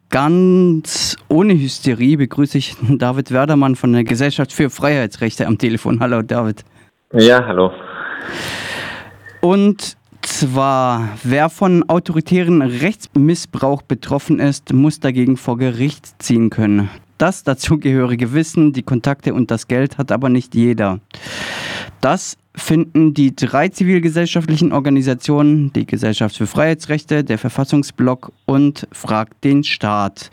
Ganz ohne Hysterie begrüße ich David Werdermann von der Gesellschaft für Freiheitsrechte am Telefon. Hallo David. Ja, hallo. Und zwar, wer von autoritären Rechtsmissbrauch betroffen ist, muss dagegen vor Gericht ziehen können. Das dazugehörige Wissen, die Kontakte und das Geld hat aber nicht jeder. Das finden die 3 zivilgesellschaftlichen Organisationen, die Gesellschaft für Freiheitsrechte, der Verfassungsblock und Fragt den Staat,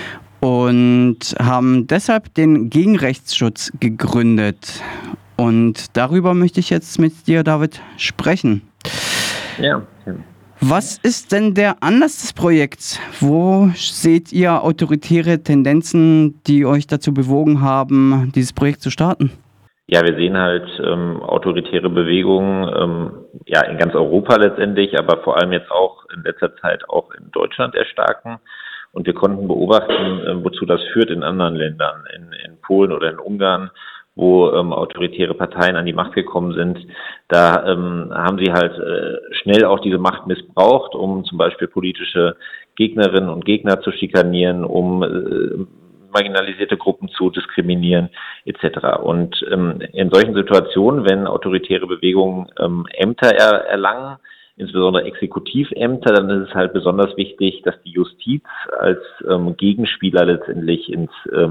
und haben deshalb den Gegenrechtsschutz gegründet. Und darüber möchte ich jetzt mit dir, David, sprechen. Ja. Was ist denn der Anlass des Projekts? Wo seht ihr autoritäre Tendenzen, die euch dazu bewogen haben, dieses Projekt zu starten? Ja, wir sehen halt autoritäre Bewegungen in ganz Europa letztendlich, aber vor allem jetzt auch in letzter Zeit auch in Deutschland erstarken. Und wir konnten beobachten, wozu das führt in anderen Ländern, in Polen oder in Ungarn, wo autoritäre Parteien an die Macht gekommen sind. Da haben sie halt schnell auch diese Macht missbraucht, um zum Beispiel politische Gegnerinnen und Gegner zu schikanieren, um marginalisierte Gruppen zu diskriminieren etc. Und in solchen Situationen, wenn autoritäre Bewegungen Ämter erlangen, insbesondere Exekutivämter, dann ist es halt besonders wichtig, dass die Justiz als Gegenspieler letztendlich ins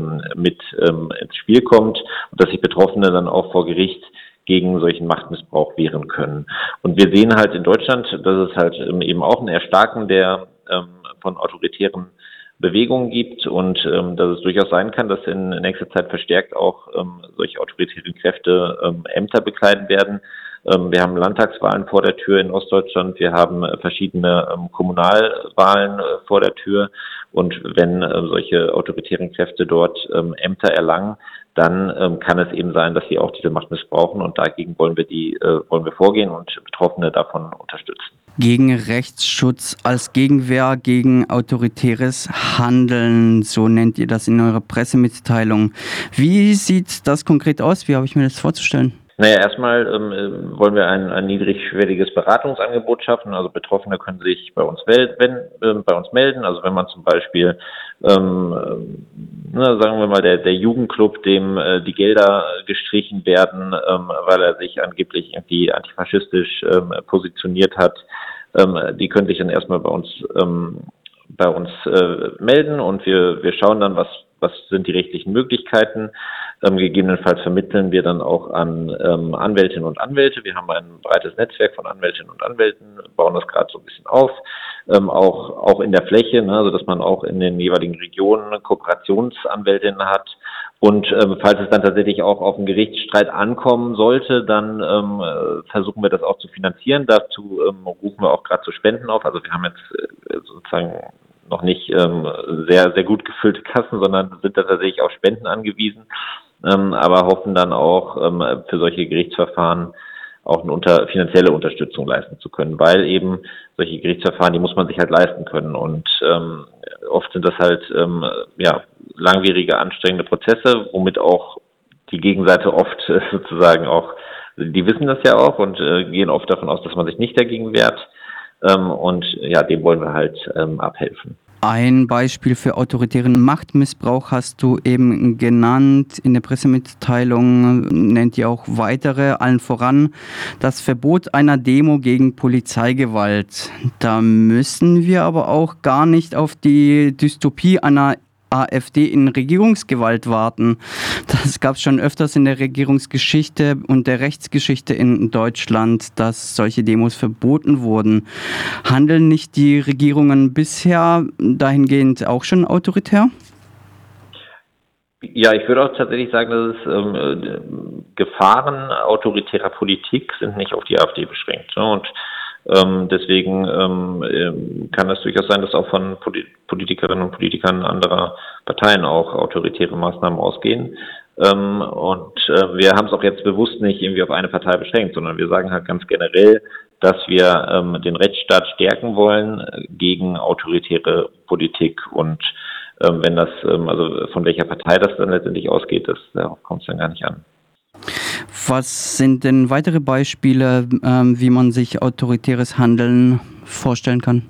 Spiel kommt und dass sich Betroffene dann auch vor Gericht gegen solchen Machtmissbrauch wehren können. Und wir sehen halt in Deutschland, dass es halt eben auch ein Erstarken der von autoritären Bewegungen gibt und dass es durchaus sein kann, dass in nächster Zeit verstärkt auch solche autoritären Kräfte Ämter bekleiden werden. Wir haben Landtagswahlen vor der Tür in Ostdeutschland, wir haben verschiedene Kommunalwahlen vor der Tür, und wenn solche autoritären Kräfte dort Ämter erlangen, dann kann es eben sein, dass sie auch diese Macht missbrauchen, und dagegen wollen wir vorgehen und Betroffene davon unterstützen. Gegen Rechtsschutz als Gegenwehr gegen autoritäres Handeln, so nennt ihr das in eurer Pressemitteilung. Wie sieht das konkret aus? Wie habe ich mir das vorzustellen? Naja, erstmal wollen wir ein niedrigschwelliges Beratungsangebot schaffen. Also Betroffene können sich bei uns melden. Also wenn man zum Beispiel, sagen wir mal, der Jugendclub, dem die Gelder gestrichen werden, weil er sich angeblich irgendwie antifaschistisch positioniert hat, die können sich dann erstmal bei uns melden, und wir schauen dann, was sind die rechtlichen Möglichkeiten. Gegebenenfalls vermitteln wir dann auch an Anwältinnen und Anwälte. Wir haben ein breites Netzwerk von Anwältinnen und Anwälten, bauen das gerade so ein bisschen auf, auch in der Fläche, also dass man auch in den jeweiligen Regionen Kooperationsanwältinnen hat. Und falls es dann tatsächlich auch auf einen Gerichtsstreit ankommen sollte, dann versuchen wir das auch zu finanzieren. Dazu rufen wir auch gerade zu Spenden auf. Also wir haben jetzt sozusagen noch nicht sehr, sehr gut gefüllte Kassen, sondern sind da tatsächlich auf Spenden angewiesen, aber hoffen dann auch für solche Gerichtsverfahren auch eine finanzielle Unterstützung leisten zu können, weil eben solche Gerichtsverfahren, die muss man sich halt leisten können, und oft sind das halt langwierige, anstrengende Prozesse, womit auch die Gegenseite oft sozusagen auch, die wissen das ja auch und gehen oft davon aus, dass man sich nicht dagegen wehrt. Und ja, dem wollen wir halt abhelfen. Ein Beispiel für autoritären Machtmissbrauch hast du eben genannt. In der Pressemitteilung nennt ihr auch weitere, allen voran das Verbot einer Demo gegen Polizeigewalt. Da müssen wir aber auch gar nicht auf die Dystopie einer AfD in Regierungsgewalt warten. Das gab es schon öfters in der Regierungsgeschichte und der Rechtsgeschichte in Deutschland, dass solche Demos verboten wurden. Handeln nicht die Regierungen bisher dahingehend auch schon autoritär? Ja, ich würde auch tatsächlich sagen, dass es Gefahren autoritärer Politik sind nicht auf die AfD beschränkt. Ne? Und deswegen kann es durchaus sein, dass auch von Politikerinnen und Politikern anderer Parteien auch autoritäre Maßnahmen ausgehen. Wir haben es auch jetzt bewusst nicht irgendwie auf eine Partei beschränkt, sondern wir sagen halt ganz generell, dass wir den Rechtsstaat stärken wollen gegen autoritäre Politik. Und wenn das, also von welcher Partei das dann letztendlich ausgeht, darauf kommt es dann gar nicht an. Was sind denn weitere Beispiele, wie man sich autoritäres Handeln vorstellen kann?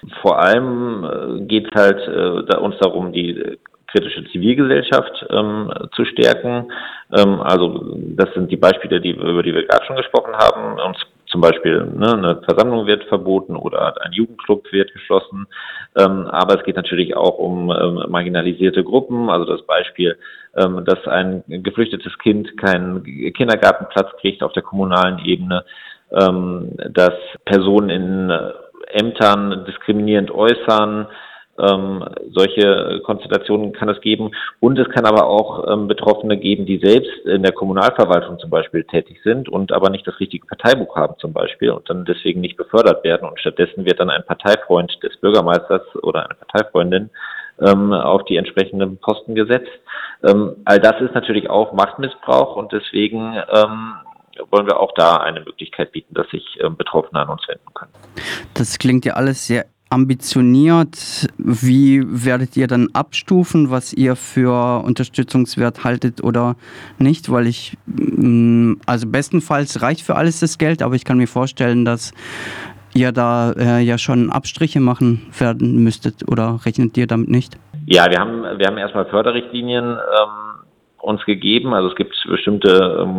Vor allem geht es halt uns darum, die kritische Zivilgesellschaft zu stärken. Also das sind die Beispiele, über die wir gerade schon gesprochen haben. Und zum Beispiel eine Versammlung wird verboten oder ein Jugendclub wird geschlossen. Aber es geht natürlich auch um marginalisierte Gruppen. Also das Beispiel, dass ein geflüchtetes Kind keinen Kindergartenplatz kriegt auf der kommunalen Ebene, dass Personen in Ämtern diskriminierend äußern. Solche Konstellationen kann es geben. Und es kann aber auch Betroffene geben, die selbst in der Kommunalverwaltung zum Beispiel tätig sind und aber nicht das richtige Parteibuch haben zum Beispiel und dann deswegen nicht befördert werden. Und stattdessen wird dann ein Parteifreund des Bürgermeisters oder eine Parteifreundin auf die entsprechenden Posten gesetzt. All das ist natürlich auch Machtmissbrauch und deswegen wollen wir auch da eine Möglichkeit bieten, dass sich Betroffene an uns wenden können. Das klingt ja alles sehr ambitioniert. Wie werdet ihr dann abstufen, was ihr für unterstützungswert haltet oder nicht? Weil also bestenfalls reicht für alles das Geld, aber ich kann mir vorstellen, dass ihr da ja schon Abstriche machen werden müsstet oder rechnet ihr damit nicht? Ja, wir haben erstmal Förderrichtlinien uns gegeben. Also es gibt bestimmte,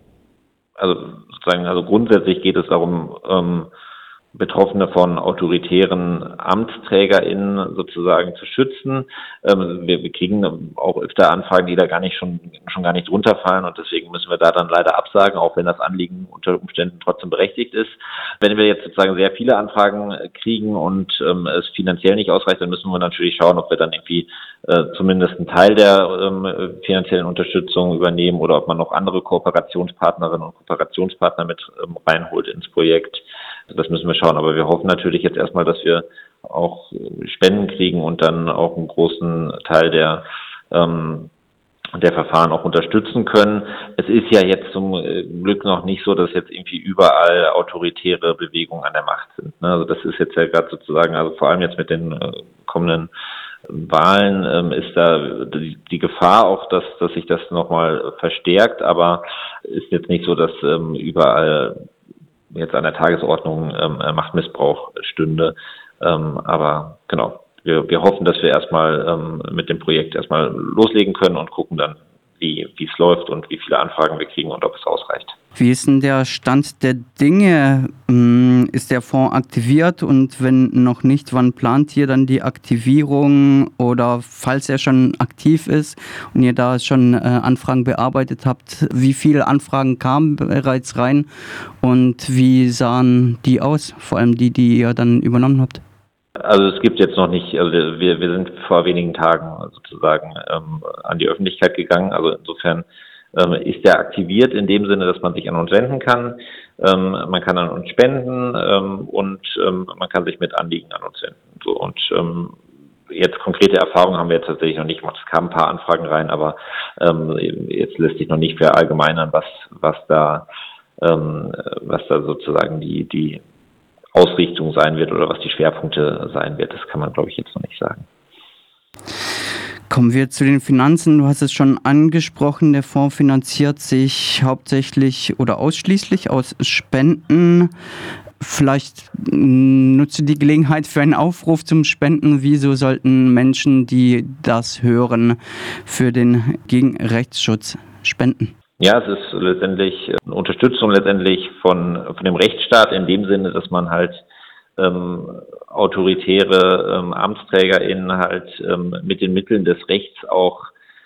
also grundsätzlich geht es darum, Betroffene von autoritären AmtsträgerInnen sozusagen zu schützen. Wir kriegen auch öfter Anfragen, die da schon gar nicht runterfallen und deswegen müssen wir da dann leider absagen, auch wenn das Anliegen unter Umständen trotzdem berechtigt ist. Wenn wir jetzt sozusagen sehr viele Anfragen kriegen und es finanziell nicht ausreicht, dann müssen wir natürlich schauen, ob wir dann irgendwie zumindest einen Teil der finanziellen Unterstützung übernehmen oder ob man noch andere Kooperationspartnerinnen und Kooperationspartner mit reinholt ins Projekt. Das müssen wir schauen, aber wir hoffen natürlich jetzt erstmal, dass wir auch Spenden kriegen und dann auch einen großen Teil der Verfahren auch unterstützen können. Es ist ja jetzt zum Glück noch nicht so, dass jetzt irgendwie überall autoritäre Bewegungen an der Macht sind. Also das ist jetzt ja gerade sozusagen, also vor allem jetzt mit den kommenden Wahlen ist da die Gefahr auch, dass sich das nochmal verstärkt, aber ist jetzt nicht so, dass überall jetzt an der Tagesordnung Machtmissbrauch stünde. Aber genau, wir hoffen, dass wir erstmal mit dem Projekt erstmal loslegen können und gucken dann, wie es läuft und wie viele Anfragen wir kriegen und ob es ausreicht. Wie ist denn der Stand der Dinge? Ist der Fonds aktiviert und wenn noch nicht, wann plant ihr dann die Aktivierung oder falls er schon aktiv ist und ihr da schon Anfragen bearbeitet habt, wie viele Anfragen kamen bereits rein und wie sahen die aus, vor allem die ihr dann übernommen habt? Also es gibt jetzt noch nicht, also wir sind vor wenigen Tagen sozusagen an die Öffentlichkeit gegangen, also insofern ist der aktiviert in dem Sinne, dass man sich an uns wenden kann. Man kann an uns spenden und man kann sich mit Anliegen an uns wenden. So, und jetzt konkrete Erfahrungen haben wir jetzt tatsächlich noch nicht gemacht. Es kamen ein paar Anfragen rein, aber jetzt lässt sich noch nicht verallgemeinern, was da sozusagen die Ausrichtung sein wird oder was die Schwerpunkte sein wird. Das kann man, glaube ich, jetzt noch nicht sagen. Kommen wir zu den Finanzen. Du hast es schon angesprochen, der Fonds finanziert sich hauptsächlich oder ausschließlich aus Spenden. Vielleicht nutze die Gelegenheit für einen Aufruf zum Spenden. Wieso sollten Menschen, die das hören, gegen Rechtsschutz spenden? Ja, es ist letztendlich eine Unterstützung von dem Rechtsstaat in dem Sinne, dass man halt autoritäre AmtsträgerInnen halt mit den Mitteln des Rechts auch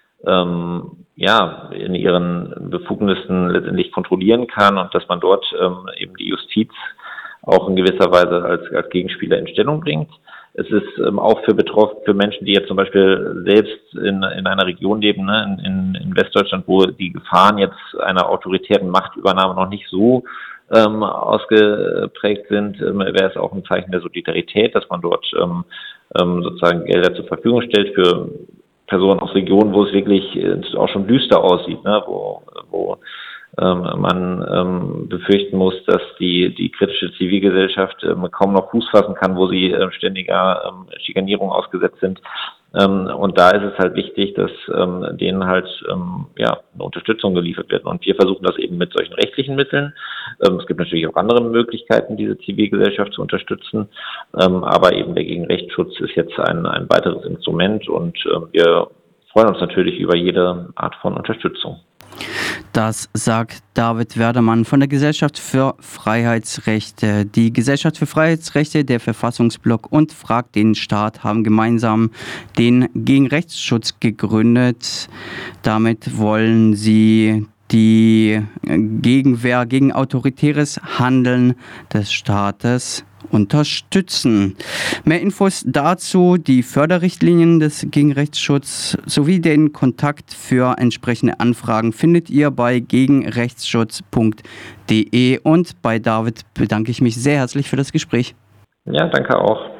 in ihren Befugnissen letztendlich kontrollieren kann und dass man dort eben die Justiz auch in gewisser Weise als Gegenspieler in Stellung bringt. Es ist auch für Menschen, die jetzt zum Beispiel selbst in einer Region leben, ne, in Westdeutschland, wo die Gefahren jetzt einer autoritären Machtübernahme noch nicht so ausgeprägt sind, wäre es auch ein Zeichen der Solidarität, dass man dort sozusagen Gelder zur Verfügung stellt für Personen aus Regionen, wo es wirklich auch schon düster aussieht, ne, wo man befürchten muss, dass die kritische Zivilgesellschaft kaum noch Fuß fassen kann, wo sie ständiger Schikanierung ausgesetzt sind. Und da ist es halt wichtig, dass denen halt eine Unterstützung geliefert wird. Und wir versuchen das eben mit solchen rechtlichen Mitteln. Es gibt natürlich auch andere Möglichkeiten, diese Zivilgesellschaft zu unterstützen. Aber eben der Gegenrechtsschutz ist jetzt ein weiteres Instrument und wir freuen uns natürlich über jede Art von Unterstützung. Das sagt David Werdermann von der Gesellschaft für Freiheitsrechte. Die Gesellschaft für Freiheitsrechte, der Verfassungsblock und Frag den Staat haben gemeinsam den Gegenrechtsschutz gegründet. Damit wollen sie die Gegenwehr gegen autoritäres Handeln des Staates unterstützen. Mehr Infos dazu, die Förderrichtlinien des Gegenrechtsschutzes sowie den Kontakt für entsprechende Anfragen findet ihr bei gegenrechtsschutz.de. Und bei David bedanke ich mich sehr herzlich für das Gespräch. Ja, danke auch.